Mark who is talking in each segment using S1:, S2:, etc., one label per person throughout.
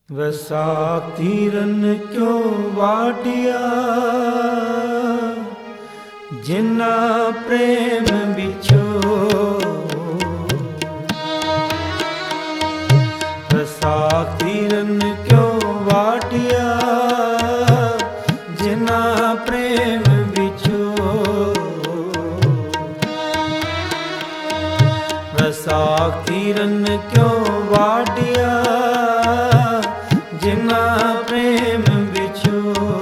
S1: वैसाख तीरन क्यों वाटिया, जिन्ना प्रेम बिछो। वैसाख तीरन क्यों वाटिया, जिन्ना प्रेम बिछो। वैसाख तीरन क्यों वाटिया, जिन्ना प्रेम बिछो।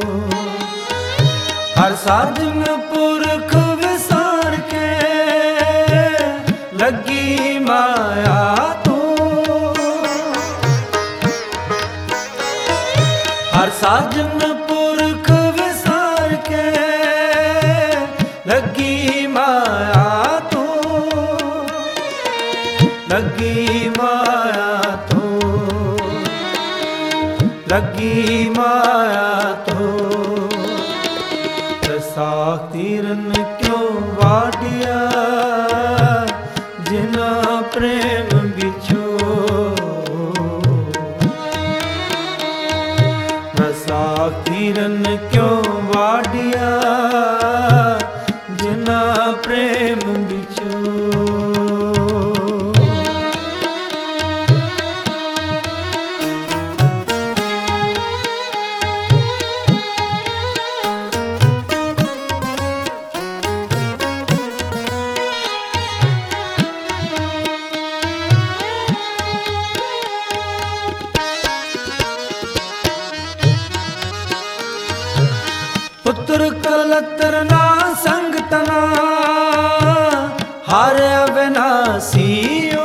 S1: हर साजन पुरख विसार के, लगी माया तो। हर साजन पुरख विसार के, लगी माया तो। लगी माया तो, लगी माया तो। वैसाख तीरन क्यों वाटिया, जिन्ना प्रेम बिछो। वैसाख तीरन क्यों वाटिया, जिन्ना प्रेम बिछो। पुत्र कलत्र ना संग तना, हार अविनाशियो।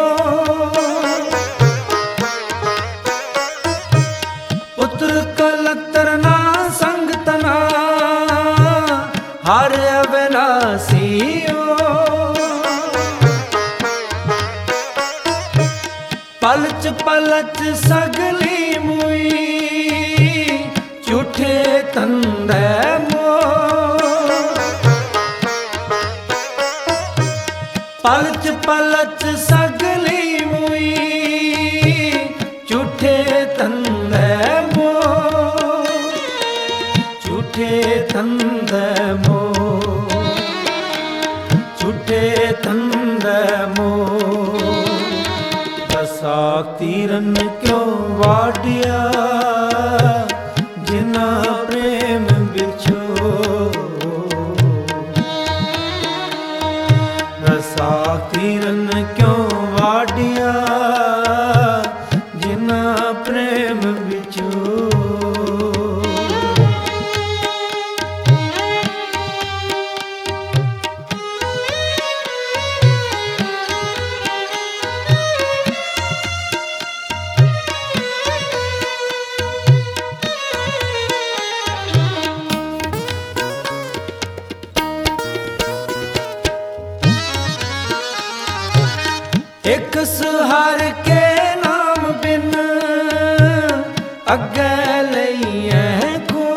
S1: पुत्र कलत्र ना संग तना, हार अविनाशियो। पलच पलच सगली मुई, झूठे तंदे पलच पलच सगली मुई, झूठे तंदे मो। झूठे तंदे मो, झूठे तंदे मो। वैसाख तीरन क्यों वाटिया, जिन्ना प्रेम बिछो। वैसाख तीरन क्यों वाटिया, जिन्ना प्रेम बिछो। एक सुहार के नाम बिन, अगे लइए को।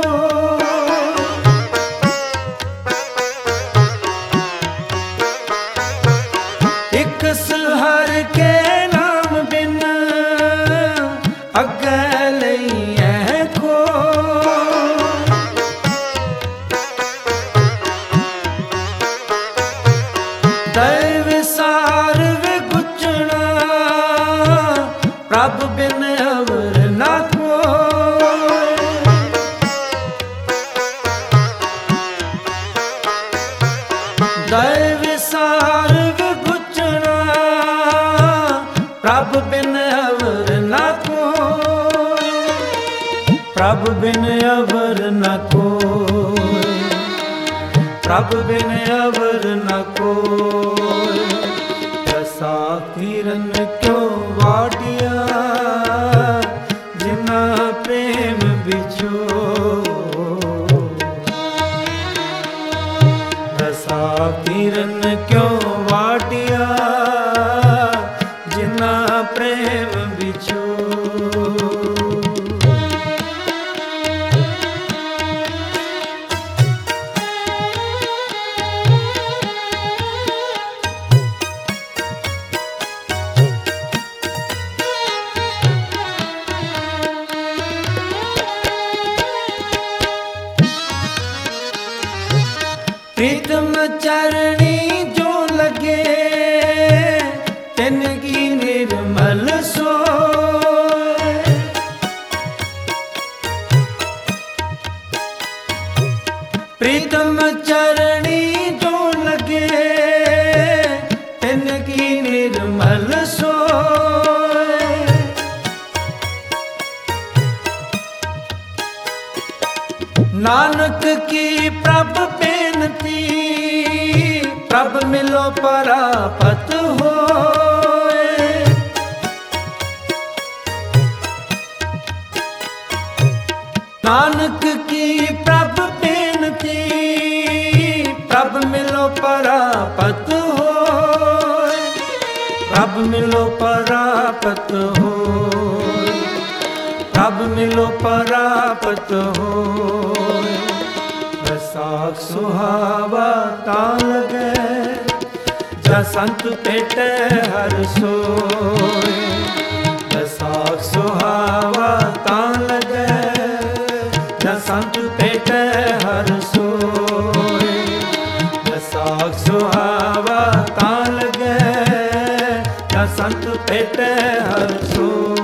S1: एक सुहार के नाम बिन, अगे लइए को। दैव सार प्रभ बिन अवर ना कोय। दैव सार विगुचना, प्रभ बिन अवर ना कोय। प्रभ बिन अवर न कोय, प्रभ बिन अवर न कोय। वैसाख तीरन क्यों वाटिया, जिन्ना प्रेम बिछो। वैसाख तीरन क्यों वाटिया, जिन्ना प्रेम बिछो। चरणी जो लगे तिनकी निर्मल सोए। प्रीतम चरणी जो लगे तिनकी निर्मल सोए। नानक की प्रभ बेनती प्रभ मिलो परापत होए। नानक की प्रभ बेनती प्रभ मिलो परापत होए। प्रभ मिलो परापत होए। प्रभ मिलो परापत होए। बैसाख सुहावा तां लगे जा संत पेटे हर सोए। बैसाख सुहावा तां लगे जा संत पेटे हर सोए। बैसाख सुहावा तां लगे जा संत पेटे हर सोए।